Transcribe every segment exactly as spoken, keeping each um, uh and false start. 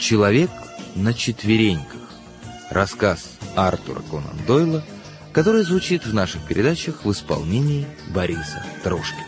Человек на четвереньках. Рассказ Артура Конан Дойла, который звучит в наших передачах в исполнении Бориса Трошкина.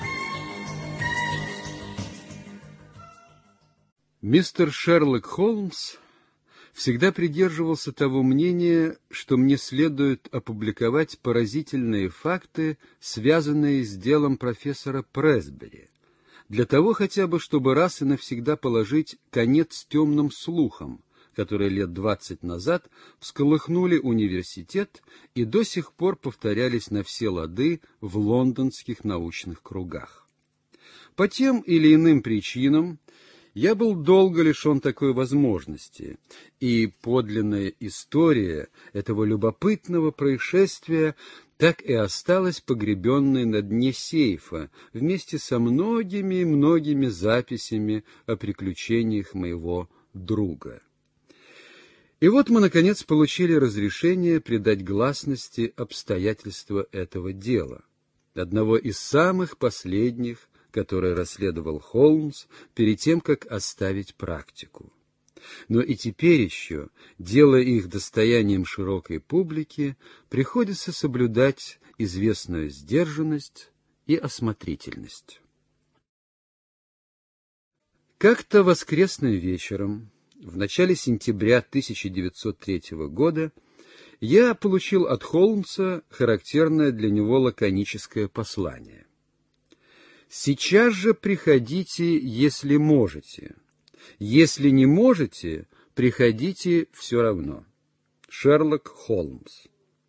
Мистер Шерлок Холмс всегда придерживался того мнения, что мне следует опубликовать поразительные факты, связанные с делом профессора Пресбери, для того хотя бы, чтобы раз и навсегда положить конец темным слухам, которые лет двадцать назад всколыхнули университет и до сих пор повторялись на все лады в лондонских научных кругах. По тем или иным причинам я был долго лишен такой возможности, и подлинная история этого любопытного происшествия так и осталась погребенной на дне сейфа вместе со многими-многими записями о приключениях моего друга. И вот мы, наконец, получили разрешение придать гласности обстоятельства этого дела, одного из самых последних, которое расследовал Холмс перед тем, как оставить практику. Но и теперь еще, делая их достоянием широкой публики, приходится соблюдать известную сдержанность и осмотрительность. Как-то воскресным вечером, в начале сентября тысяча девятьсот третьего года, я получил от Холмса характерное для него лаконическое послание. «Сейчас же приходите, если можете. Если не можете, приходите все равно. Шерлок Холмс».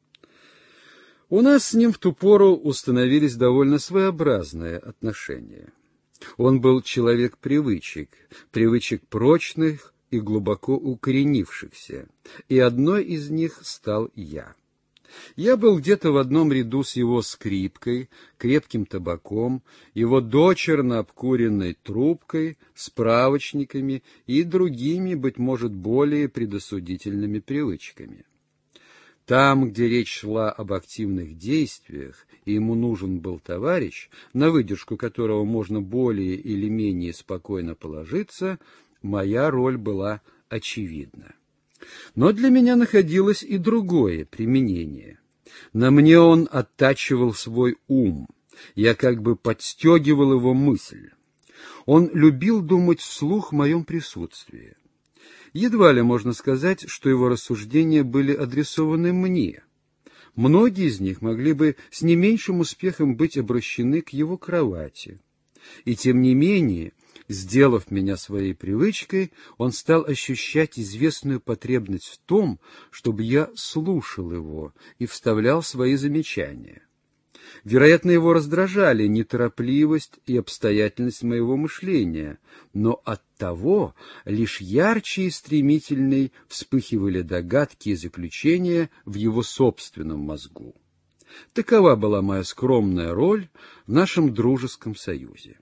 У нас с ним в ту пору установились довольно своеобразные отношения. Он был человек привычек, привычек прочных и глубоко укоренившихся, и одной из них стал я. Я был где-то в одном ряду с его скрипкой, крепким табаком, его дочерно обкуренной трубкой, справочниками и другими, быть может, более предосудительными привычками. Там, где речь шла об активных действиях, и ему нужен был товарищ, на выдержку которого можно более или менее спокойно положиться, моя роль была очевидна. Но для меня находилось и другое применение. На мне он оттачивал свой ум, я как бы подстегивал его мысль. Он любил думать вслух в моем присутствии. Едва ли можно сказать, что его рассуждения были адресованы мне. Многие из них могли бы с не меньшим успехом быть обращены к его кровати. И тем не менее, сделав меня своей привычкой, он стал ощущать известную потребность в том, чтобы я слушал его и вставлял свои замечания. Вероятно, его раздражали неторопливость и обстоятельность моего мышления, но оттого лишь ярче и стремительней вспыхивали догадки и заключения в его собственном мозгу. Такова была моя скромная роль в нашем дружеском союзе.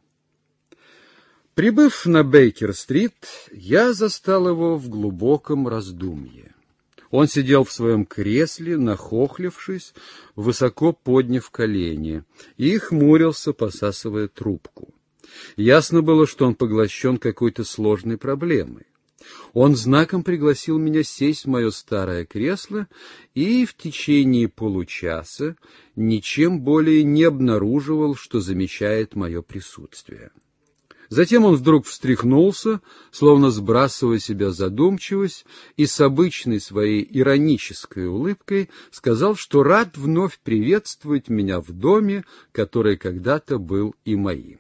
Прибыв на Бейкер-стрит, я застал его в глубоком раздумье. Он сидел в своем кресле, нахохлившись, высоко подняв колени, и хмурился, посасывая трубку. Ясно было, что он поглощен какой-то сложной проблемой. Он знаком пригласил меня сесть в мое старое кресло и в течение получаса ничем более не обнаруживал, что замечает мое присутствие. Затем он вдруг встряхнулся, словно сбрасывая с себя задумчивость, и с обычной своей иронической улыбкой сказал, что рад вновь приветствовать меня в доме, который когда-то был и моим.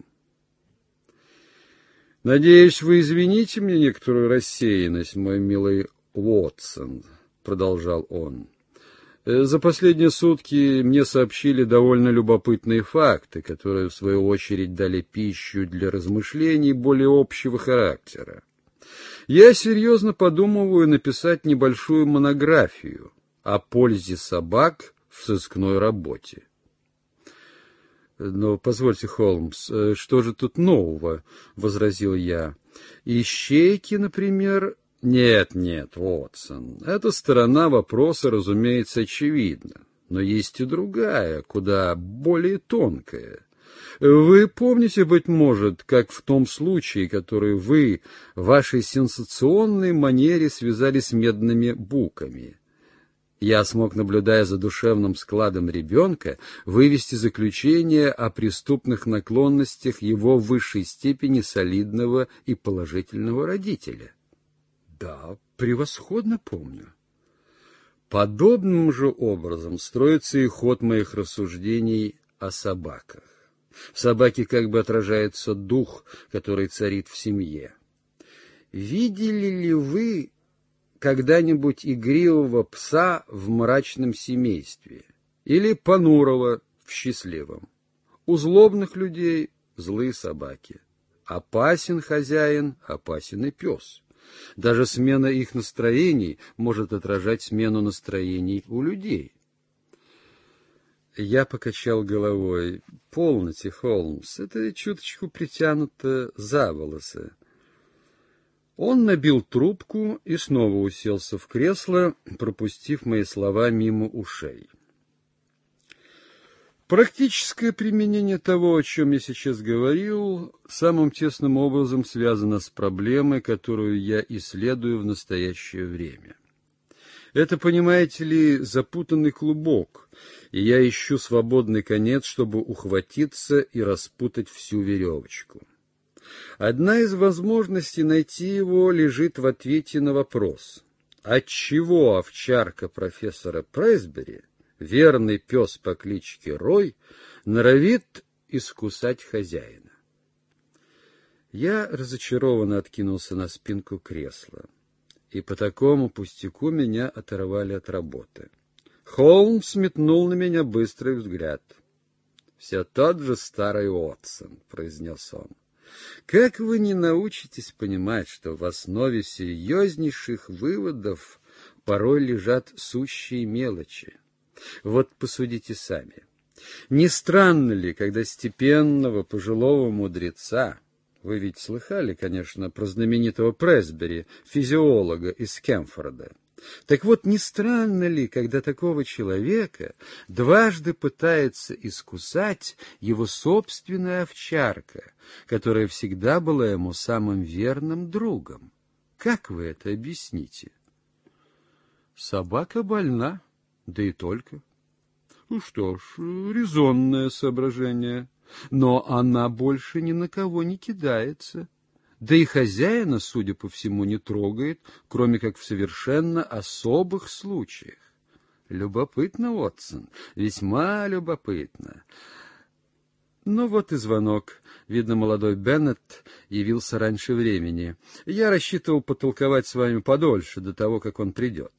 «Надеюсь, вы извините мне некоторую рассеянность, мой милый Уотсон», — продолжал он. «За последние сутки мне сообщили довольно любопытные факты, которые, в свою очередь, дали пищу для размышлений более общего характера. Я серьезно подумываю написать небольшую монографию о пользе собак в сыскной работе». «Но позвольте, Холмс, что же тут нового?» — возразил я. «Ищейки, например...» «Нет, нет, Уотсон, эта сторона вопроса, разумеется, очевидна, но есть и другая, куда более тонкая. Вы помните, быть может, как в том случае, который вы в вашей сенсационной манере связали с медными буками. Я смог, наблюдая за душевным складом ребенка, вывести заключение о преступных наклонностях его в высшей степени солидного и положительного родителя. Да, превосходно помню. Подобным же образом строится и ход моих рассуждений о собаках. В собаке как бы отражается дух, который царит в семье. Видели ли вы когда-нибудь игривого пса в мрачном семействе или понурого в счастливом? У злобных людей злые собаки. Опасен хозяин, опасен и пес. Даже смена их настроений может отражать смену настроений у людей. Я покачал головой. Полноте, Холмс, это чуточку притянуто за волосы. Он набил трубку и снова уселся в кресло, пропустив мои слова мимо ушей. Практическое применение того, о чем я сейчас говорил, самым тесным образом связано с проблемой, которую я исследую в настоящее время. Это, понимаете ли, запутанный клубок, и я ищу свободный конец, чтобы ухватиться и распутать всю веревочку. Одна из возможностей найти его лежит в ответе на вопрос, отчего овчарка профессора Пресбери, верный пес по кличке Рой, норовит искусать хозяина. Я разочарованно откинулся на спинку кресла, и по такому пустяку меня оторвали от работы. Холмс метнул на меня быстрый взгляд. «Все тот же старый Уотсон», — произнес он. «Как вы не научитесь понимать, что в основе серьезнейших выводов порой лежат сущие мелочи? Вот посудите сами. Не странно ли, когда степенного пожилого мудреца, вы ведь слыхали, конечно, про знаменитого Пресбери, физиолога из Кемфорда, так вот, не странно ли, когда такого человека дважды пытается искусать его собственная овчарка, которая всегда была ему самым верным другом? Как вы это объясните? Собака больна, да и только. Ну что ж, резонное соображение, но она больше ни на кого не кидается. Да и хозяина, судя по всему, не трогает, кроме как в совершенно особых случаях. Любопытно, Уотсон, весьма любопытно. Ну вот и звонок. Видно, молодой Беннет явился раньше времени. Я рассчитывал потолковать с вами подольше, до того, как он придет.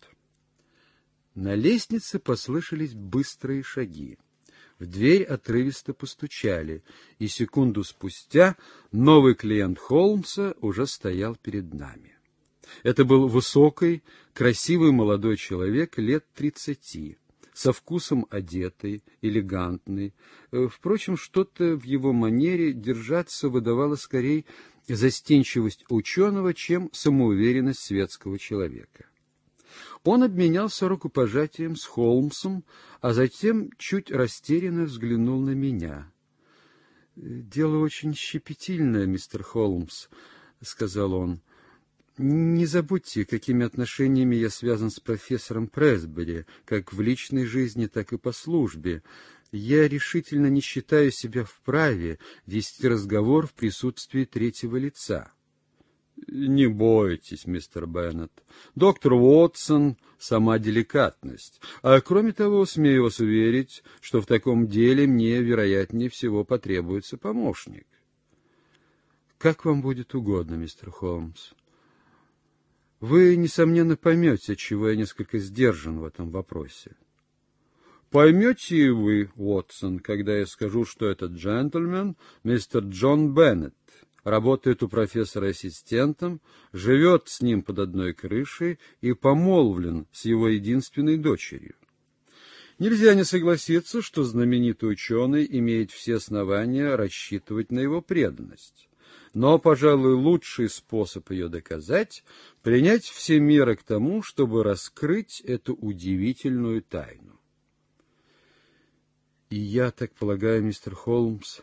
На лестнице послышались быстрые шаги. В дверь отрывисто постучали, и секунду спустя новый клиент Холмса уже стоял перед нами. Это был высокий, красивый молодой человек лет тридцати, со вкусом одетый, элегантный. Впрочем, что-то в его манере держаться выдавало скорее застенчивость ученого, чем самоуверенность светского человека. Он обменялся рукопожатием с Холмсом, а затем чуть растерянно взглянул на меня. — Дело очень щепетильное, мистер Холмс, — сказал он. — Не забудьте, какими отношениями я связан с профессором Пресбери, как в личной жизни, так и по службе. Я решительно не считаю себя вправе вести разговор в присутствии третьего лица. — Не бойтесь, мистер Беннет. Доктор Уотсон — сама деликатность. А кроме того, смею вас уверить, что в таком деле мне, вероятнее всего, потребуется помощник. — Как вам будет угодно, мистер Холмс. Вы, несомненно, поймете, отчего я несколько сдержан в этом вопросе. — Поймете и вы, Уотсон, когда я скажу, что этот джентльмен — мистер Джон Беннет, работает у профессора ассистентом, живет с ним под одной крышей и помолвлен с его единственной дочерью. Нельзя не согласиться, что знаменитый ученый имеет все основания рассчитывать на его преданность. Но, пожалуй, лучший способ ее доказать — принять все меры к тому, чтобы раскрыть эту удивительную тайну. И я так полагаю, мистер Холмс,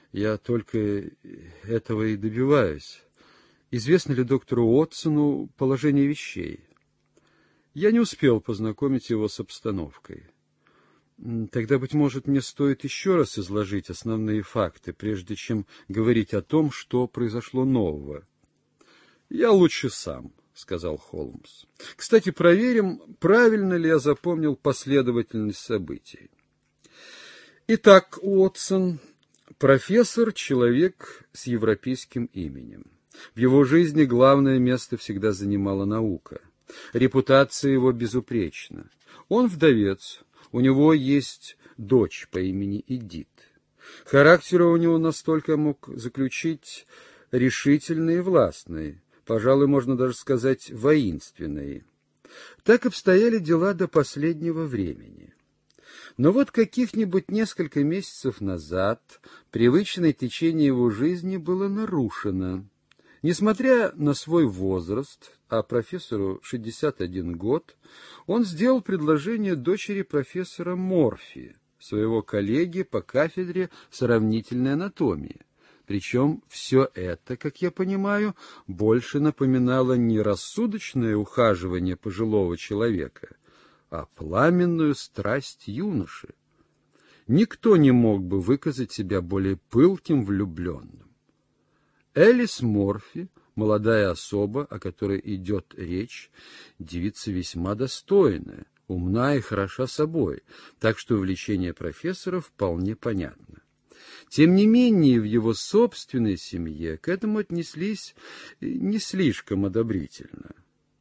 Я только этого и добиваюсь. Известно ли доктору Уотсону положение вещей? Я не успел познакомить его с обстановкой. Тогда, быть может, мне стоит еще раз изложить основные факты, прежде чем говорить о том, что произошло нового. Я лучше сам, — сказал Холмс. Кстати, проверим, правильно ли я запомнил последовательность событий. Итак, Уотсон, профессор — человек с европейским именем. В его жизни главное место всегда занимала наука. Репутация его безупречна. Он вдовец, у него есть дочь по имени Эдит. Характер у него настолько мог заключить решительный и властный, пожалуй, можно даже сказать воинственный. Так обстояли дела до последнего времени. Но вот каких-нибудь несколько месяцев назад привычное течение его жизни было нарушено. Несмотря на свой возраст, а профессору шестьдесят один год, он сделал предложение дочери профессора Морфи, своего коллеги по кафедре сравнительной анатомии. Причем все это, как я понимаю, больше напоминало не рассудочное ухаживание пожилого человека, а пламенную страсть юноши. Никто не мог бы выказать себя более пылким влюбленным. Элис Морфи, молодая особа, о которой идет речь, девица весьма достойная, умна и хороша собой, так что увлечение профессора вполне понятно. Тем не менее, в его собственной семье к этому отнеслись не слишком одобрительно.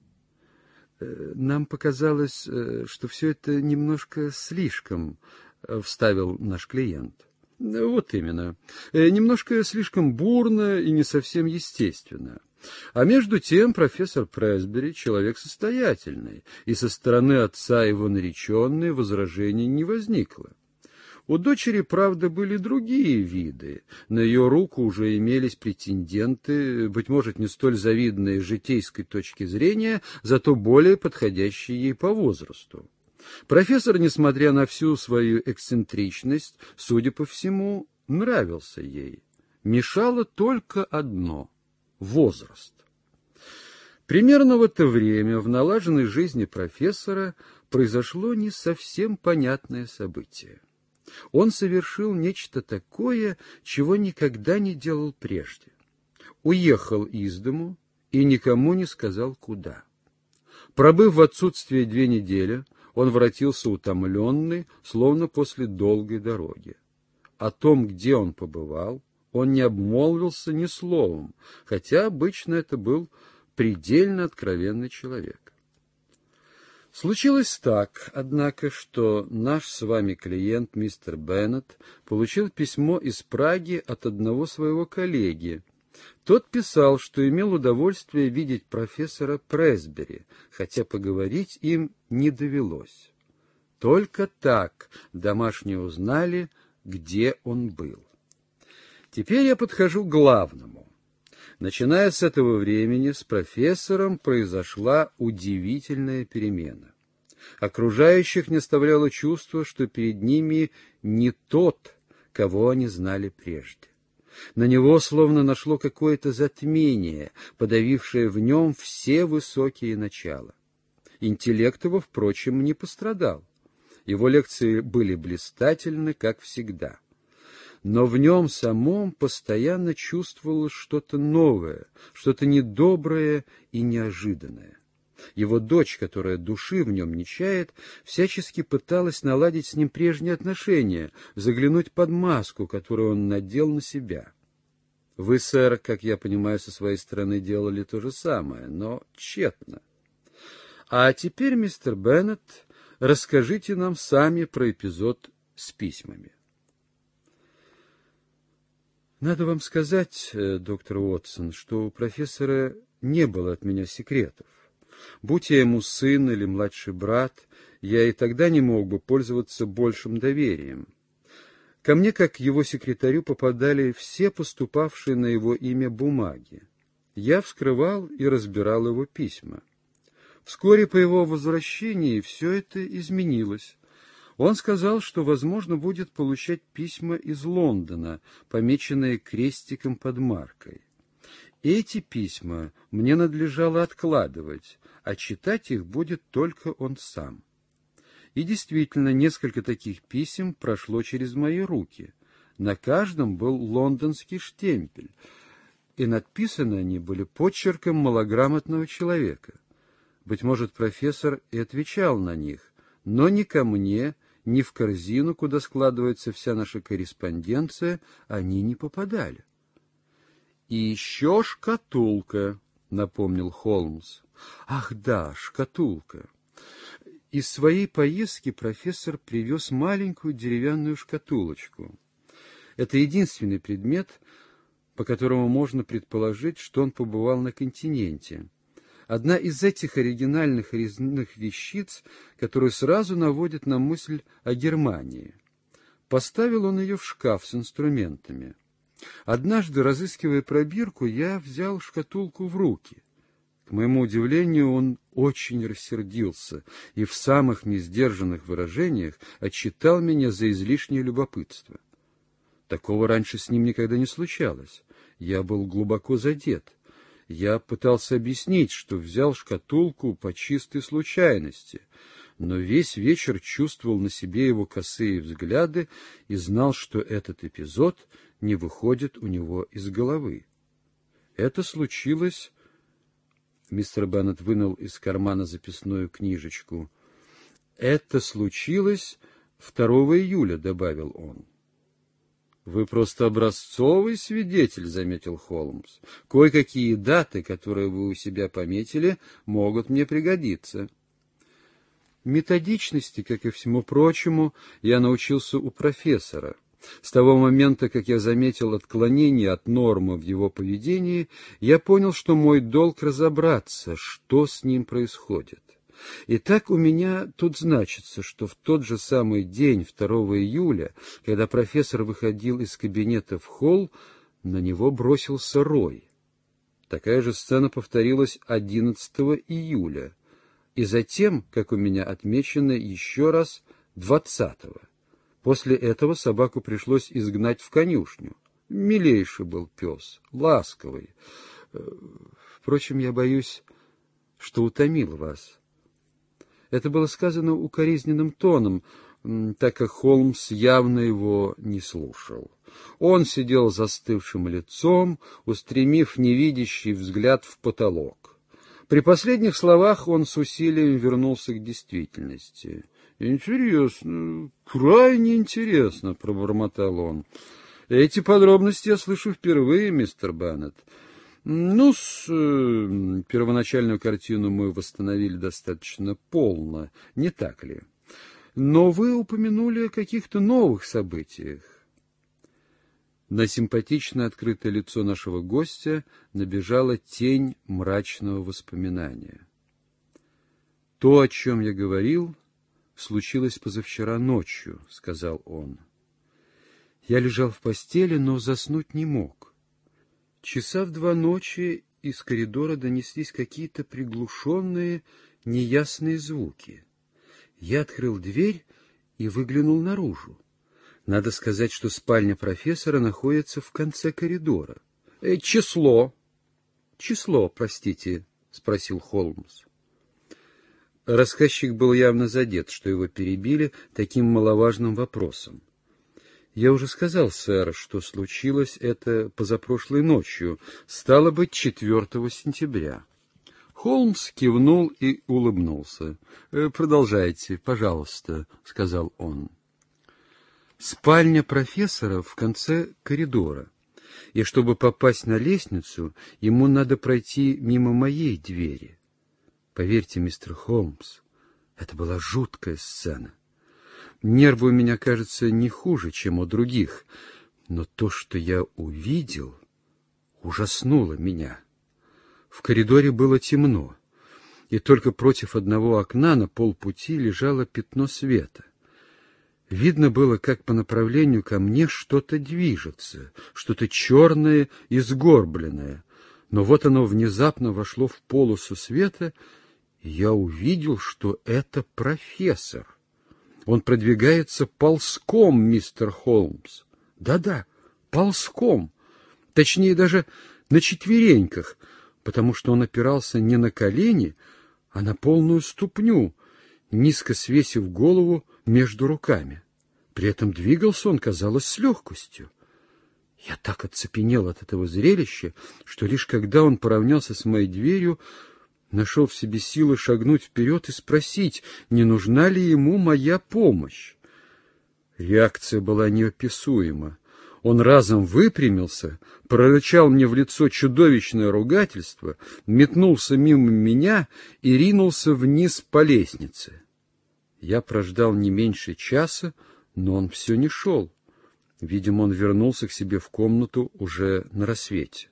«Нам показалось, что все это немножко слишком», — вставил наш клиент. Вот именно. Немножко слишком бурно и не совсем естественно. А между тем профессор Пресбери — человек состоятельный, и со стороны отца его нареченной возражений не возникло. У дочери, правда, были другие виды. На ее руку уже имелись претенденты, быть может, не столь завидные с житейской точки зрения, зато более подходящие ей по возрасту. Профессор, несмотря на всю свою эксцентричность, судя по всему, нравился ей. Мешало только одно — возраст. Примерно в это время в налаженной жизни профессора произошло не совсем понятное событие. Он совершил нечто такое, чего никогда не делал прежде. Уехал из дому и никому не сказал, куда. Пробыв в отсутствии две недели, он воротился утомленный, словно после долгой дороги. О том, где он побывал, он не обмолвился ни словом, хотя обычно это был предельно откровенный человек. Случилось так, однако, что наш с вами клиент, мистер Беннет, получил письмо из Праги от одного своего коллеги. Тот писал, что имел удовольствие видеть профессора Пресбери, хотя поговорить им не довелось. Только так домашние узнали, где он был. Теперь я подхожу к главному. Начиная с этого времени с профессором произошла удивительная перемена. Окружающих не оставляло чувство, что перед ними не тот, кого они знали прежде. На него словно нашло какое-то затмение, подавившее в нем все высокие начала. Интеллект его, впрочем, не пострадал. Его лекции были блистательны, как всегда. Но в нем самом постоянно чувствовалось что-то новое, что-то недоброе и неожиданное. Его дочь, которая души в нем не чает, всячески пыталась наладить с ним прежние отношения, заглянуть под маску, которую он надел на себя. Вы, сэр, как я понимаю, со своей стороны делали то же самое, но тщетно. А теперь, мистер Беннет, расскажите нам сами про эпизод с письмами. Надо вам сказать, доктор Уотсон, что у профессора не было от меня секретов. Будь я ему сын или младший брат, я и тогда не мог бы пользоваться большим доверием. Ко мне, как к его секретарю, попадали все поступавшие на его имя бумаги. Я вскрывал и разбирал его письма. Вскоре по его возвращении все это изменилось. Он сказал, что, возможно, будет получать письма из Лондона, помеченные крестиком под маркой. Эти письма мне надлежало откладывать, а читать их будет только он сам. И действительно, несколько таких писем прошло через мои руки. На каждом был лондонский штемпель, и надписаны они были почерком малограмотного человека. Быть может, профессор и отвечал на них, но ни ко мне, ни в корзину, куда складывается вся наша корреспонденция, они не попадали. — И еще шкатулка, — напомнил Холмс. — Ах да, шкатулка. Из своей поездки профессор привез маленькую деревянную шкатулочку. Это единственный предмет, по которому можно предположить, что он побывал на континенте. Одна из этих оригинальных резных вещиц, которые сразу наводят на мысль о Германии. Поставил он ее в шкаф с инструментами. Однажды, разыскивая пробирку, я взял шкатулку в руки. К моему удивлению, он очень рассердился и в самых несдержанных выражениях отчитал меня за излишнее любопытство. Такого раньше с ним никогда не случалось. Я был глубоко задет. Я пытался объяснить, что взял шкатулку по чистой случайности, но весь вечер чувствовал на себе его косые взгляды и знал, что этот эпизод не выходит у него из головы. Это случилось... Мистер Беннет вынул из кармана записную книжечку. «Это случилось второго июля», — добавил он. «Вы просто образцовый свидетель», — заметил Холмс. «Кое-какие даты, которые вы у себя пометили, могут мне пригодиться». Методичности, как и всему прочему, я научился у профессора. С того момента, как я заметил отклонение от нормы в его поведении, я понял, что мой долг разобраться, что с ним происходит. Итак, у меня тут значится, что в тот же самый день, второго июля, когда профессор выходил из кабинета в холл, на него бросился рой. Такая же сцена повторилась одиннадцатого июля, и затем, как у меня отмечено, еще раз двадцатого. После этого собаку пришлось изгнать в конюшню. Милейший был пес, ласковый. Впрочем, я боюсь, что утомил вас. Это было сказано укоризненным тоном, так как Холмс явно его не слушал. Он сидел застывшим лицом, устремив невидящий взгляд в потолок. При последних словах он с усилием вернулся к действительности. «Интересно, крайне интересно», — пробормотал он. «Эти подробности я слышу впервые, мистер Беннет. Ну, с э, первоначальную картину мы восстановили достаточно полно, не так ли? Но вы упомянули о каких-то новых событиях». На симпатично открытое лицо нашего гостя набежала тень мрачного воспоминания. «То, о чем я говорил, случилось позавчера ночью», — сказал он. «Я лежал в постели, но заснуть не мог. Часа в два ночи из коридора донеслись какие-то приглушенные, неясные звуки. Я открыл дверь и выглянул наружу. Надо сказать, что спальня профессора находится в конце коридора. Э, число. Число, простите, спросил Холмс. Рассказчик был явно задет, что его перебили таким маловажным вопросом. Я уже сказал, сэр, что случилось это позапрошлой ночью, стало быть, четвертого сентября. Холмс кивнул и улыбнулся. «Продолжайте, пожалуйста», — сказал он. Спальня профессора в конце коридора, и чтобы попасть на лестницу, ему надо пройти мимо моей двери. Поверьте, мистер Холмс, это была жуткая сцена. Нервы у меня, кажется, не хуже, чем у других, но то, что я увидел, ужаснуло меня. В коридоре было темно, и только против одного окна на полпути лежало пятно света. Видно было, как по направлению ко мне что-то движется, что-то черное и сгорбленное. Но вот оно внезапно вошло в полосу света, и я увидел, что это профессор. Он продвигается ползком, мистер Холмс. Да-да, ползком. Точнее, даже на четвереньках, потому что он опирался не на колени, а на полную ступню, низко свесив голову между руками. При этом двигался он, казалось, с легкостью. Я так оцепенел от этого зрелища, что лишь когда он поравнялся с моей дверью, нашел в себе силы шагнуть вперед и спросить, не нужна ли ему моя помощь. Реакция была неописуема. Он разом выпрямился, прорычал мне в лицо чудовищное ругательство, метнулся мимо меня и ринулся вниз по лестнице. Я прождал не меньше часа, но он все не шел. Видимо, он вернулся к себе в комнату уже на рассвете.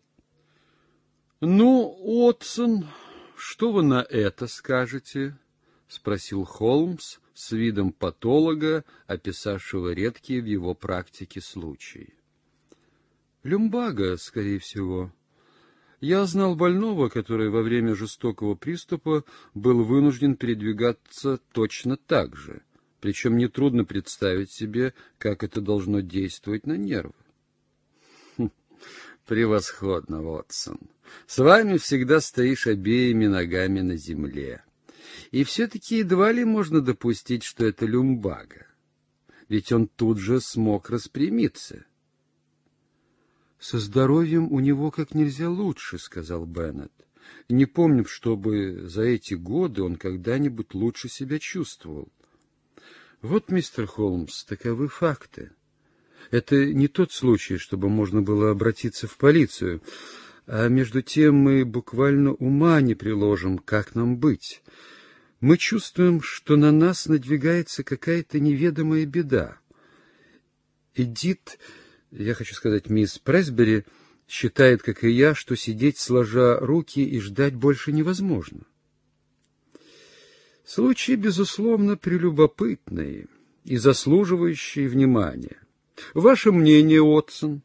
— Ну, Уотсон, что вы на это скажете? — спросил Холмс с видом патолога, описавшего редкие в его практике случаи. — Люмбага, скорее всего. Я знал больного, который во время жестокого приступа был вынужден передвигаться точно так же. Причем нетрудно представить себе, как это должно действовать на нервы. Хм, превосходно, Уотсон. С вами всегда стоишь обеими ногами на земле. И все-таки едва ли можно допустить, что это люмбага. Ведь он тут же смог распрямиться. «Со здоровьем у него как нельзя лучше», — сказал Беннет. «Не помню, чтобы за эти годы он когда-нибудь лучше себя чувствовал. Вот, мистер Холмс, таковы факты. Это не тот случай, чтобы можно было обратиться в полицию, а между тем мы буквально ума не приложим, как нам быть. Мы чувствуем, что на нас надвигается какая-то неведомая беда. Эдит, я хочу сказать, мисс Пресбери, считает, как и я, что сидеть сложа руки и ждать больше невозможно. Случай, безусловно, прелюбопытный и заслуживающий внимания. Ваше мнение, Уотсон?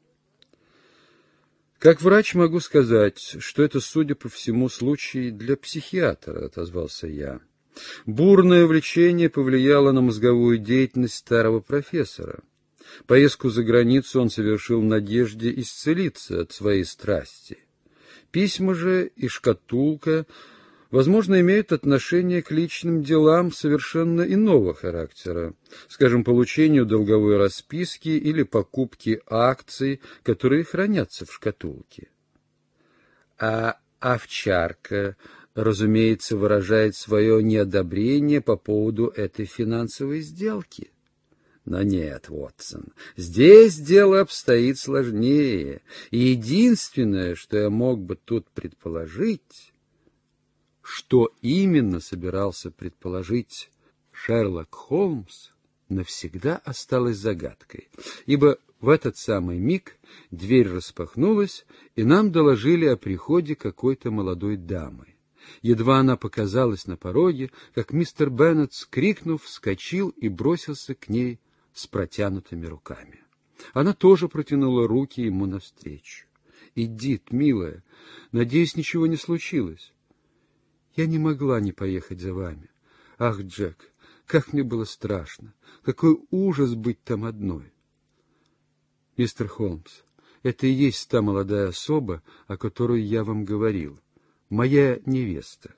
Как врач могу сказать, что это, судя по всему, случай для психиатра, отозвался я. Бурное увлечение повлияло на мозговую деятельность старого профессора. Поездку за границу он совершил в надежде исцелиться от своей страсти. Письма же и шкатулка, возможно, имеют отношение к личным делам совершенно иного характера, скажем, получению долговой расписки или покупке акций, которые хранятся в шкатулке. А овчарка, разумеется, выражает свое неодобрение по поводу этой финансовой сделки. Но нет, Уотсон, здесь дело обстоит сложнее, и единственное, что я мог бы тут предположить... Что именно собирался предположить Шерлок Холмс, навсегда осталось загадкой, ибо в этот самый миг дверь распахнулась, и нам доложили о приходе какой-то молодой дамы. Едва она показалась на пороге, как мистер Беннет, скрикнув, вскочил и бросился к ней с протянутыми руками. Она тоже протянула руки ему навстречу. «Эдит, милая, надеюсь, ничего не случилось?» Я не могла не поехать за вами. Ах, Джек, как мне было страшно! Какой ужас быть там одной! Мистер Холмс, это и есть та молодая особа, о которой я вам говорил. Моя невеста.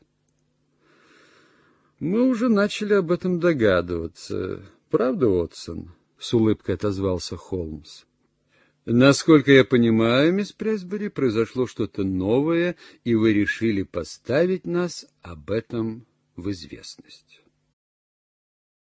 Мы уже начали об этом догадываться. Правда, Уотсон? С улыбкой отозвался Холмс. Насколько я понимаю, мисс Пресбери, произошло что-то новое, и вы решили поставить нас об этом в известность.